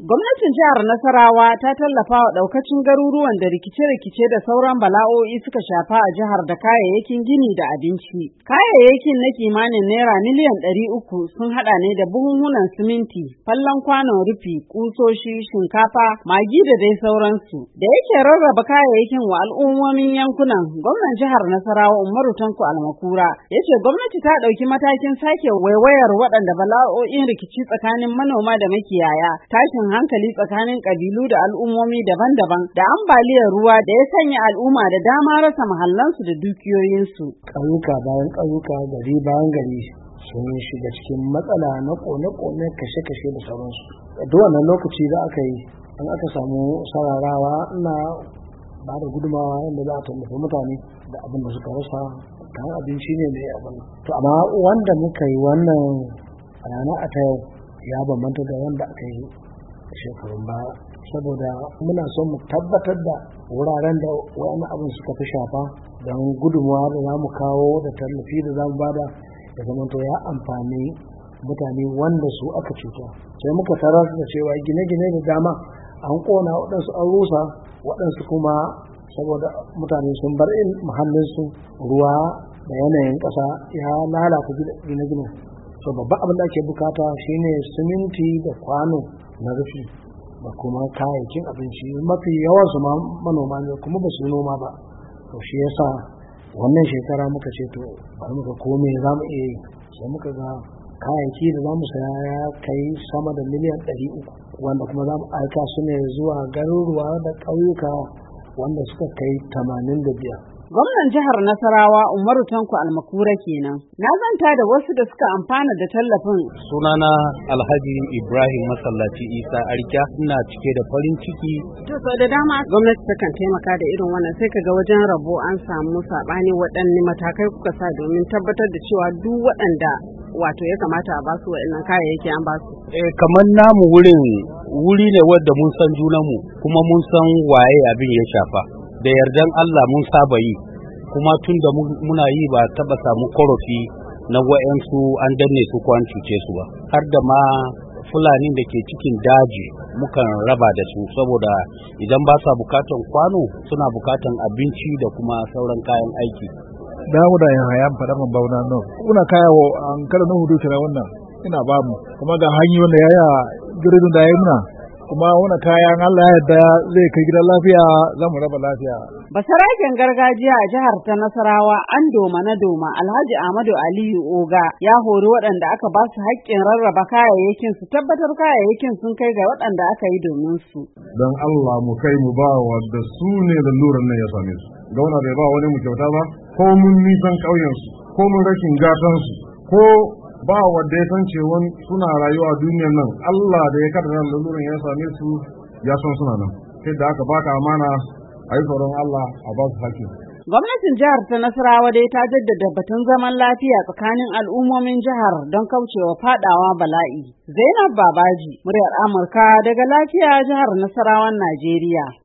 Gwamnatin jihar Nasarawa ta tallafa wa ɗaukacin garuruwan da rikice-rikice da sauran bala'o'i suka shafa a jihar da kayayyakin gini da abinci. Kayayyakin na kimanin naira miliyan 300 sun haɗa ne da buhunhunan siminti, fallon kwanon rufi, ƙusoshi, shinkafa, magi da dai sauransu. Da yake rarraba kayayyakin wa al'ummomin yankunan, gwamnan jihar Nasarawa Umaru Tanko Almakura ya ce gwamnati ta ɗauki matakin sake waiwayar waɗanda bala'o'in rikici tsakanin manoma da makiyaya, tashin hankali tsakanin kabilu da al'ummomi daban-daban da ambaliyar ruwa da ya sanya al'umma da dama rasa mahallansu da dukiyoyinsu. Ƙauyuka bayan ƙauyuka, gari bayan gari sun shiga cikin matsala na ƙone-ƙone, kashe-kashe da sauransu. Duk wannan lokaci da aka yi, an aka samu sararawa ina ba da gudumawa yadda za a tallafa mutane da abin da suka rasa, kayan abinci ne mai abin. To amma wanda muka yi wannan rana a ta yau ya bambanta da wanda aka yi shekarun baya, saboda muna son mu tabbatar da wuraren da wani abin suka fi shafa don gudunmawa da za mu kawo da tallafi da za mu bada da zamanto ya amfani mutane wanda su aka cuta. Sai muka tarar da cewa gine-gine da dama an kona, waɗansu an rusa, waɗansu kuma saboda mutane sun bar muhallinsu, ruwa da yanayin ƙasa ya lalata gine-gine. So babban abin da ake bukata shine siminti da kwano na rufi da kuma kayayyakin abinci. Mafi yawan su manoma ne kuma ba su noma ba. To shi yasa wannan shekara muka ce to bari muka kome za mu iya yi. Sai muka ga kayayyaki da za mu saya ya kai sama da miliyan 300, wanda kuma za mu aika su ne zuwa garuruwa da ƙauyuka wanda suka kai 85. Gwamnan jihar Nasarawa Umaru Tanko Almakura kenan. Na zanta da wasu da suka amfana da tallafin. Sunana Alhaji Ibrahim Masallaci Isa Arkiya, ina cike da farin ciki. To sau da dama gwamnati takan taimaka da irin wannan, sai kaga wajen rabo an samu saɓani. Waɗanne matakai kuka sa domin tabbatar da cewa duk waɗanda wato ya kamata a basu waɗannan kayayyaki an basu? Kamar namu wuri ne wadda mun san junanmu kuma mun san waye abin ya shafa. Da yardan Allah mun saba yi, kuma tun da muna yi ba taba samu korofi na wa'yansu an danne su ko an cuce su ba. Har da ma fulani da ke cikin daji mukan raba da su, saboda idan ba sa bukatan kwano suna bukatan abinci da kuma sauran kayan aiki. Dawo da yin hayan fada man bauna nan. Kuna kaya wa an kada na hudu kira wannan ina ba mu, kuma ga hanyoyin da yaya girdin da yayi muna, kuma wani kayan Allah yadda zai kai gidan lafiya za mu raba lafiya. Basaraken gargajiya a jihar ta Nasarawa an doma na doma Alhaji Ahmadu Aliyu Oga ya hori waɗanda aka ba su haƙƙin rarraba kayayyakin su tabbatar kayayyakin sun kai ga waɗanda aka yi domin su. Don Allah mu kai mu ba wadda su ne da luran nan ya same su. Gauna bai ba wani mu kyauta ba, ko mun nisan ƙauyensu, ko mun rashin gatansu, ko ba wadda ya san cewa suna rayuwa a duniyar nan, Allah da ya kaddara laluran ya same su ya san suna nan. Sai da aka baka amana a yi tsoron Allah a ba su haƙƙi. Gwamnatin jihar ta Nasarawa dai ta jaddada batun zaman lafiya tsakanin al'ummomin jihar don kaucewa fadawa bala'i. Zainab Babaji, muryar Amurka daga lafiya jihar Nasarawan Najeriya.